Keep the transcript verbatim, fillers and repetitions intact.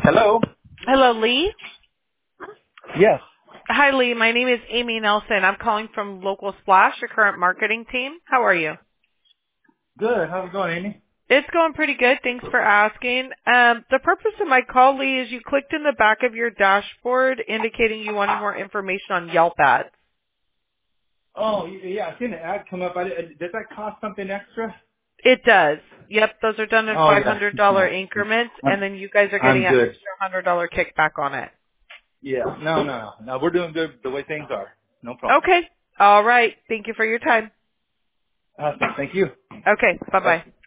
Hello? Hello, Lee. Yes. Hi, Lee. My name is Amy Nelson. I'm calling from Local Splash, your current marketing team. How are you? Good. How's it going, Amy? It's going pretty good. Thanks for asking. Um, the purpose of my call, Lee, is you clicked in the back of your dashboard indicating you wanted more information on Yelp ads. Oh, y- yeah, I seen an ad come up. I, did does that cost something extra? It does. Yep, those are done in Oh, yeah. five hundred dollars No. increments, and I'm, then you guys are getting I'm an good. extra one hundred dollars kickback on it. Yeah. No, no, no. No, we're doing good the way things are. No problem. Okay. All right. Thank you for your time. Awesome. Thank you. Okay. Bye. Bye-bye.